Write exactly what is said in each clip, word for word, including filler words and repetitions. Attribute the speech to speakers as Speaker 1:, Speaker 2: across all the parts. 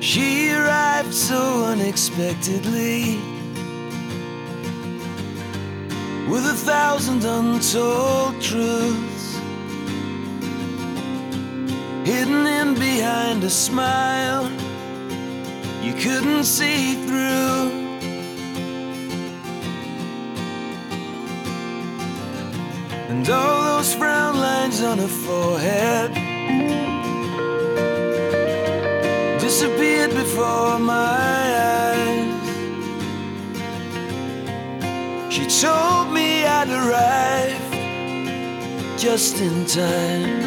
Speaker 1: She arrived so unexpectedly, with a thousand untold truths hidden in behind a smile you couldn't see through. And all those frown lines on her forehead disappeared before my eyes. She told me I'd arrived just in time,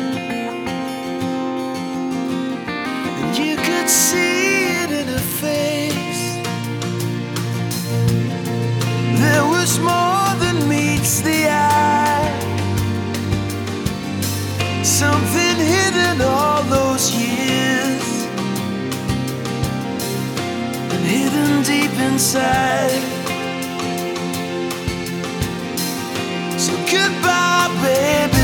Speaker 1: and you could see it in her face. There was more than meets the eye, something hidden all those years, and hidden deep inside. So goodbye, baby.